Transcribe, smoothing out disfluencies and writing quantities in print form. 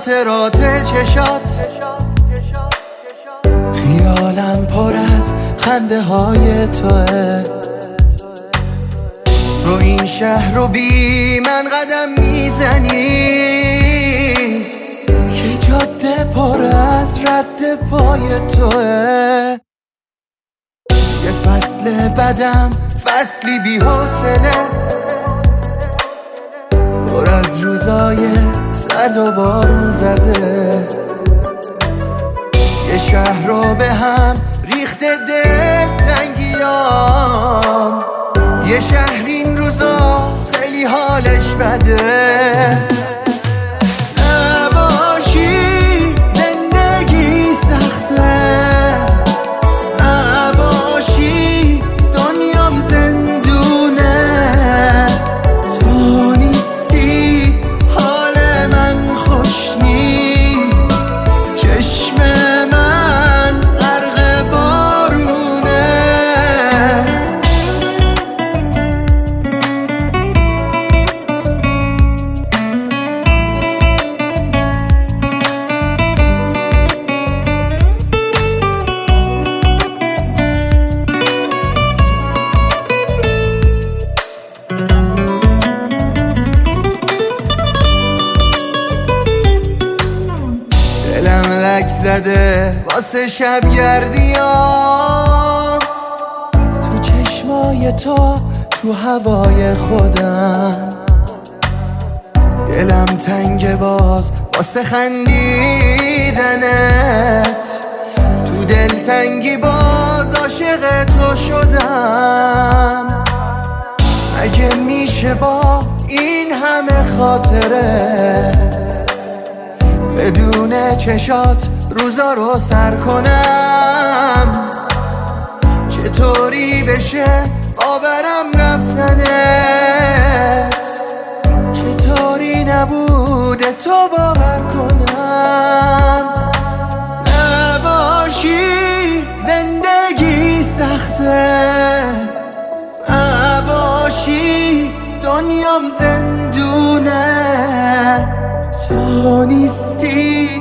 خاطرات چشات، خیالم پر از خنده های توه. تو این شهر رو بی من قدم میزنی که جاده پر از رد پای توه. یه فصل بدم، فصلی بی حوصله، پر از روزای سرد و بارون زده. یه شهر رو به هم ریخته دلتنگیام، یه شهر این روزا خیلی حالش بده. نباشی زندگی سخته، نباشی دنیام زندونه. تو نیستی حال من خوش نیست، چشم من غرق بارونه. دلم لک زده واسه شبگردیام، تو چشمای تو هوای خودم. دلم تنگ باز واسه خندیدنت، تو دلتنگی باز عاشق تو شدم. مگه میشه با این همه خاطره بدون چشات روزا رو سر کنم؟ چطوری بشه باورم رفتنت؟ چطوری نبوده تو باور کنم؟ نباشی زندگی سخته، نباشی دنیام زندونه. تو نیستی